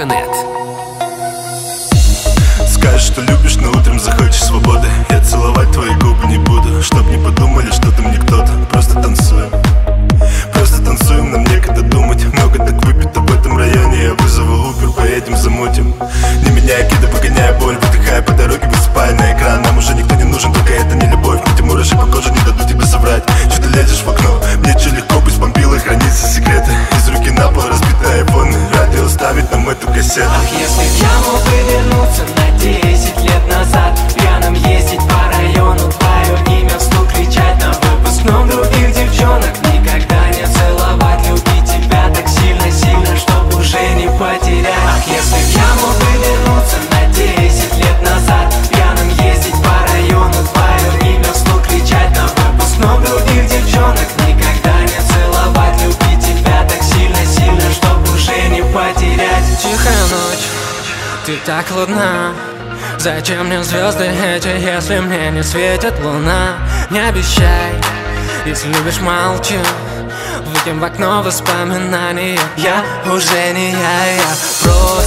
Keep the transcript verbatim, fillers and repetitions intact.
точка нет. Скажешь, что любишь, но утром захочешь свободы. Я целовать твои губы не буду, чтоб не подумали, что ты мне кто-то. Просто танцуем, просто танцуем, нам некогда думать. Много так выпито в этом районе, я вызову Uber, поедем замутим. Не меняя кида, погоняя боль, выдыхая по дороге, высыпая на экран. Нам уже никто не нужен, только это не любовь. Эти мураши по коже не дадут тебе соврать. Что ты лезешь в окно, мне че легко, пусть бомбило, хранится секреты. Из руки на пол разбитые айфоны, радио ставит нам эту кассету. Ах, если б я мог повернуться на десять лет назад, пьяным ездить по району, твое имя вслух кричать на выпускном других девчонок, никогда не целовать, любить тебя так сильно-сильно, чтоб уже не потерять. Ах, если б я мог повернуться на десять лет назад, пьяным ездить по району, твое имя вслух кричать на выпускном других девчонок, никогда не целовать, любить тебя так сильно-сильно, чтоб уже не потерять. Тихая ночь, ты так ладна. Зачем мне звезды эти, если мне не светит луна? Не обещай, если любишь, молчи. Выкинь в окно воспоминания. Я уже не я, я просто